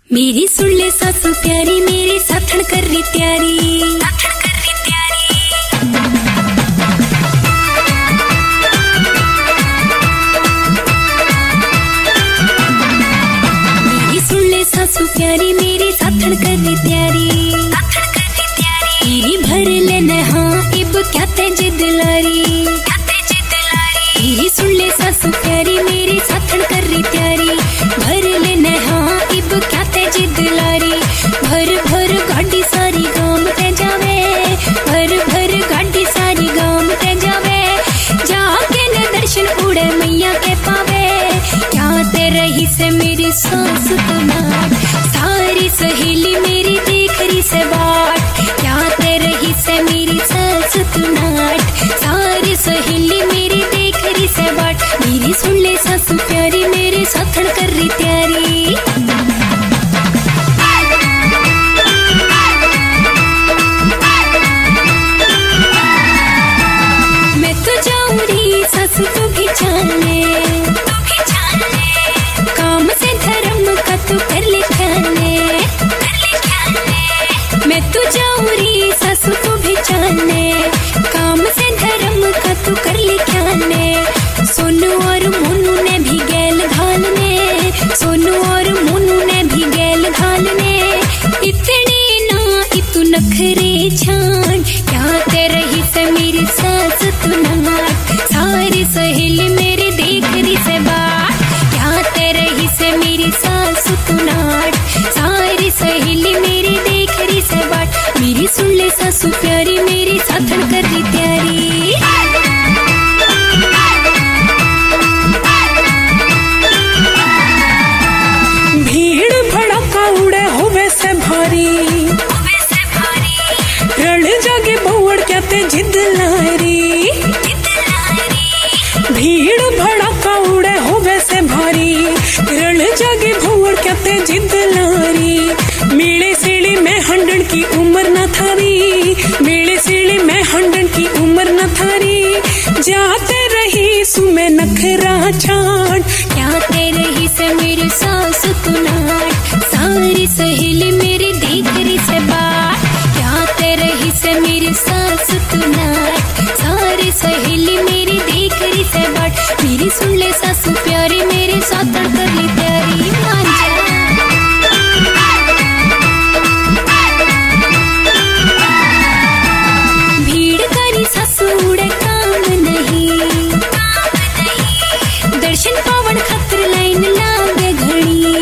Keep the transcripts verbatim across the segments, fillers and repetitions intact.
मेरी सुन ले सासू प्यारी, मेरी साथन कर रही तैयारी। मेरी सुन ले सासू प्यारी, मेरी साथन कर रही तैयारी। तेरी भर लेना हाँ इब क्या ते जिद लारी। तेरी सुन ले सासू प्यारी, मेरी साथन कर रही तैयारी। भर लेना हाँ इब क्या ते जिद लारी। भर भर गाड़ी सारी गांव ते जावे, भर भर गाड़ी सारी गांव ते जावे। जाके ने दर्शन उड़े मैया के पावे। क्या ते रही से मेरी सास तुम्हार, सारी सहेली मेरी देख रही से बाट। क्या ते रही से मेरी सास तुम्हार, सारी सहेली मेरी देख रही से बाट। मेरी सुन ले सासू प्यारी, मेरे साथन कर रही तैयारी। मैं तो जाऊं री सासू तू भी जान ले, काम से धर्म का तू कर ले ख्याल। मैं तो जाऊं री सासू तू भी जान ले, काम से धर्म का तू कर ले ख्याल। सोनू और मोनू ने भी गैल घालने, सोनू और मोनू ने भी गैल घालने। इतने ना इतु नखरे छान, क्या ते रही से मेरी सास तू नाट। सारी सहेली मेरी देख रही से बाट। क्या ते रही से मेरी सास तू नाट, सारी सहेली मेरी देख रही से बाट। मेरी सुन ले सासू प्यारी, मेरी साथन कर रही तैयारी। भीड़ भड़का उड़े होवे से भारी, रण जागे बहुड़ क्या ते जिद लारी। भीड़ भड़का उड़े होवे से भारी, रण जागे बहुड़ क्या ते जिद लारी। मेले सेले में हंडन की उम्र न थारी, मेले सेले में हंडन की उम्र न थारी। जाते रही सुमे नखरा छान, क्या ते रही से मेरी सास तू नाट। सारी सहेली मेरी देख रही से बाट। क्या ते रही से मेरी सास तू नाट, सारी सहेली मेरी देख रही से बाट। मेरी सुन ले सासू प्यारी, मेरे साथन कर ली तैयारी। मान जा भीड़ करी सासू उड़े काम नहीं, दर्शन पावन खतर लाइन लागे घड़ी।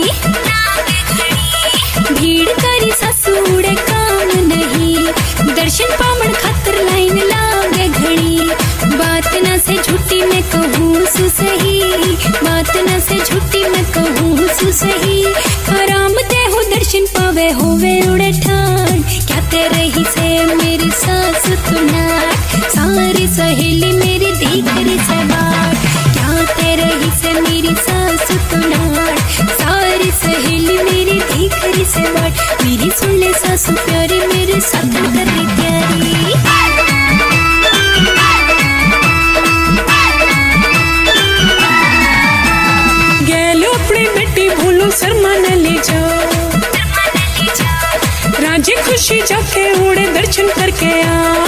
भीड़ करी सासू उड़े काम नहीं, दर्शन पावन खतर लाइन लागे घड़ी। बात न से झूठी मैं कहूँ सु सही, बात न से झूठी मैं कहूँ सु सही। आराम ते हो दर्शन पावे होवे उड़े ठान। क्या ते रही से मेरी सास तू नाट, सारी सहेली मेरी देख रही से बाट। क्या ते रही से मेरी सास तू नाट, सारी सहेली मेरी देख रही से बाट। मेरी सुन ले सासू प्यारी, मेरे साथन कर रही तैयारी। गैलो अपनी बेटी भूलो शर्मा न ले जाओ। राजी खुशी जाके उड़े दर्शन करके आ।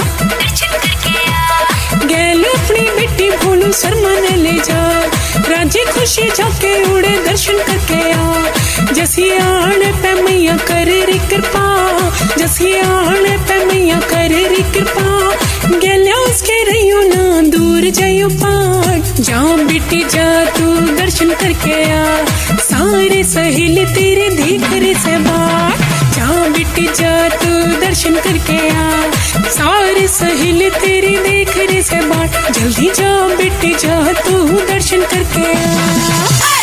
गैलो अपनी बेटी भूलो शर्मा न ले जाओ। राजी खुशी जाके उड़े दर्शन करके आ। जसी आने पे मैया कर री कृपा, जसी आने पे मैया कर री कृपा। गैल्या उसके रहियो ना दूर जाइयो पाट। जा बेटी जा तू दर्शन करके आ, सारे सहेली तेरे देख रही से बाट। जा बेटी जा तू दर्शन करके आ, सारे सहेली तेरी देख रही से बाट। जल्दी जा बेटी जा तू दर्शन करके आ।